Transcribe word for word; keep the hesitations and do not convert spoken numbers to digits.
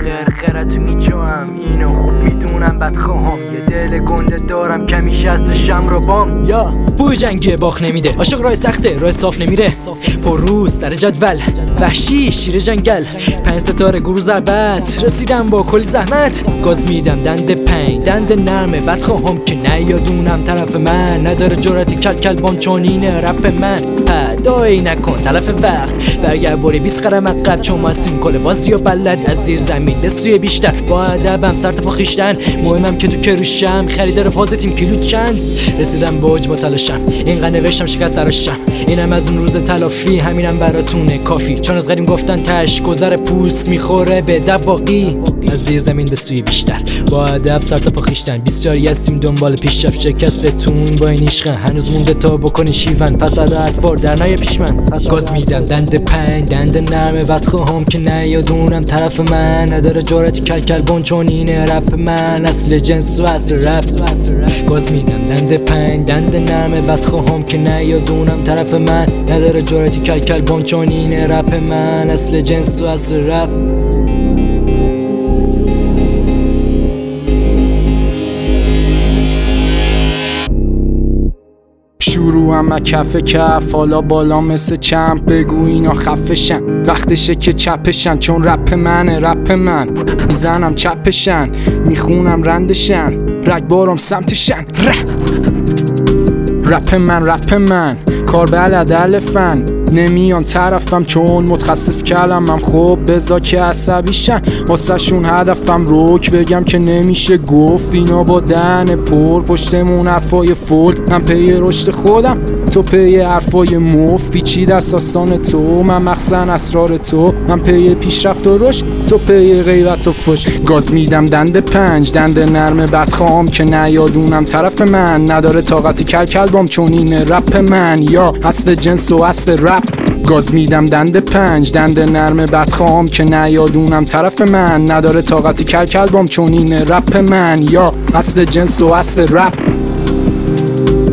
خرخرت میجوام، اینو خوب میدونم بدخواهم، یه دل گنده دارم کمیش هستشم رو بام. یا بوی جنگی باخ نمیده، عاشق راه سخته راه صاف نمیره، پر روز سر جدول وحشی شیر جنگل، پنج ستاره گروه ضربت رسیدم با کلی زحمت، گاز میدم دنده پنج دنده نرمه بدخواهم که نیادونم طرف من، نداره جرأتی کل کل بام چون اینه رپ من. پدایی نکن تلف وقت برگر باری بیست قرم عقب، چون ما هستیم کل بازی و بلد از زیر زمین به سوی بیشتر، با ادبم سر تا پا خویشتن، مهمم که تو کروشم خریدار فاز تیم کیلو چند، رسیدم به اوج با تلاشم اینقدر نوشتم شکست تراشم، اینم از اون روز تلافی همینم براتونه کافی، چون از قدیم گفتن تش گذر پوست میخوره به دباقی، از زیر زمین به سوی بیشتر، با ادب سر تا پا خویشتن، بیست هستیم دنبال پیشرفت، شکستتون با این عشق هنوز مونده تا بکنی شیون، پس عدد فور در نای پیش من، گاز میدم دنده پنج دنده نرمه بدخواهم که نیادونم طرف من، نداره جرأتی کل کل بون چون اینه رپ من، اصل جنس و اصل رپ، گاز میدم دنده پنج دنده نرمه بدخواهم که نیادونم طرف من، نداره جرأتی کل کل بون چون اینه رپ من، اصل جنس و اصل رپ. شروع هم کف کف حالا بالا مثل چمپ، بگو اینا خفشن وقتشه که چپشن، چون رپ منه رپ من، میزنم چپشن میخونم رندشن رگبارم سمتشن، رپ من رپ من کار بلد الفن، نمیان طرفم چون متخصص کلمم، خب بزا که عصبیشن واسه شون هدفم روک بگم که نمیشه گفت، اینا با دهن پر پشتمون حرفای فول، من پی رشد خودم تو پی حرفای مف، پیچید اساسان تو من مخزن اسرار تو، من پی پیشرفت و رشد تو پی غیرت و فش، گاز میدم دنده پنج دنده نرمه بدخواهم که نیادونم طرف من، نداره طاقتی کل کل بام چون اینه رپ من، یا اصل جنس و اصل رپ، گاز میدم دنده پنج دنده نرمه بدخواهم که نیادونم طرف من، نداره طاقتی کل کل بام چون اینه رپ من، یا اصل جنس و اصل رپ.